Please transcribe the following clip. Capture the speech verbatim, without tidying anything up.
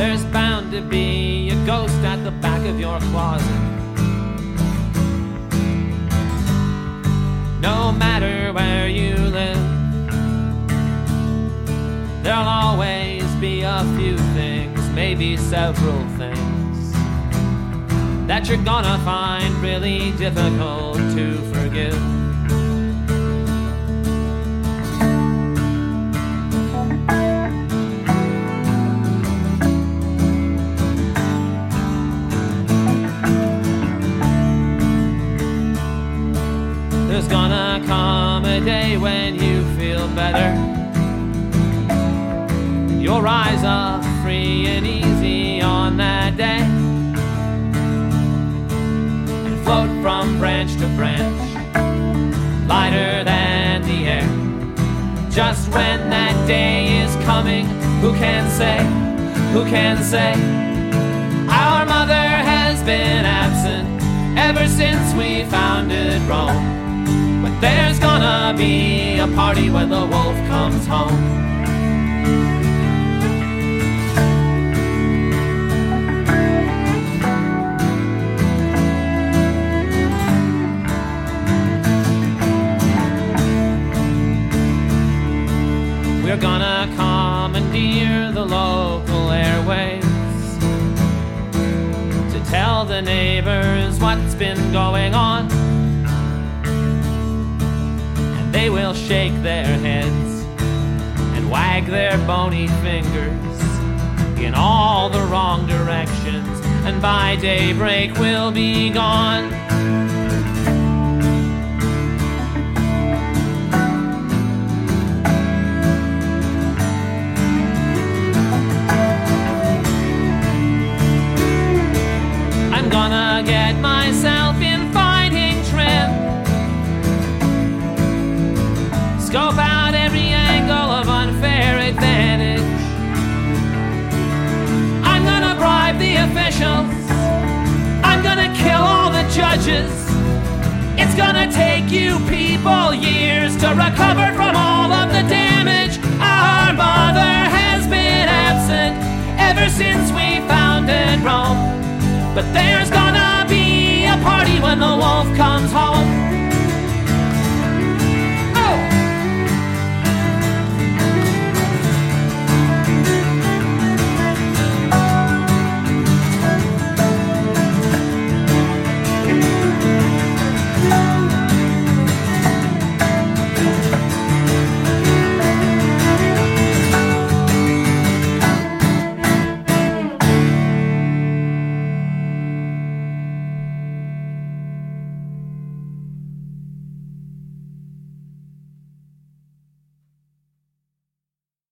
there's bound to be a ghost at the back of your closet. No matter where you live, there'll always be a few things, maybe several things, that you're gonna find really difficult to forgive. There's gonna come a day when you feel better. You'll rise up free and easy on that day, and float from branch to branch, lighter than the air. Just when that day is coming, who can say, who can say? Our mother has been absent ever since we founded Rome. But there's gonna be a party when the wolf comes home. We're gonna commandeer the local airwaves to tell the neighbors what's been going on. They will shake their heads and wag their bony fingers in all the wrong directions, and by daybreak we'll be gone. I'm gonna get myself in fighting trim, scope out every angle of unfair advantage. I'm gonna bribe the officials, I'm gonna kill all the judges. It's gonna take you people years to recover from all of the damage. Our mother has been absent ever since we founded Rome. But there's gonna be a party when the wolf comes home.